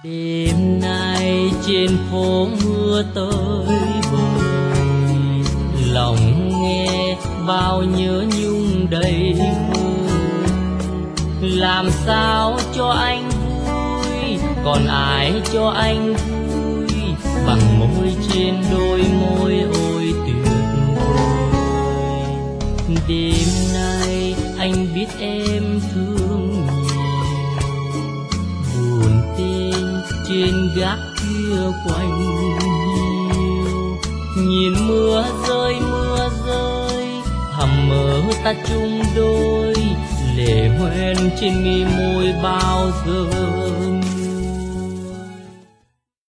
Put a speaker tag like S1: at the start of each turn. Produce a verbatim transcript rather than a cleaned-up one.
S1: Đêm nay trên phố mưa tới bời, lòng nghe bao nhớ nhung đầy vơi. Làm sao cho anh vui, còn ai cho anh vui bằng môi trên đôi môi ôi tuyệt vời. Đêm nay anh biết em thương trên gác kia quanh hiu. Nhìn mưa rơi mưa rơi, hầm mơ ta chung đôi, lệ hoen trên mi môi bao giờ.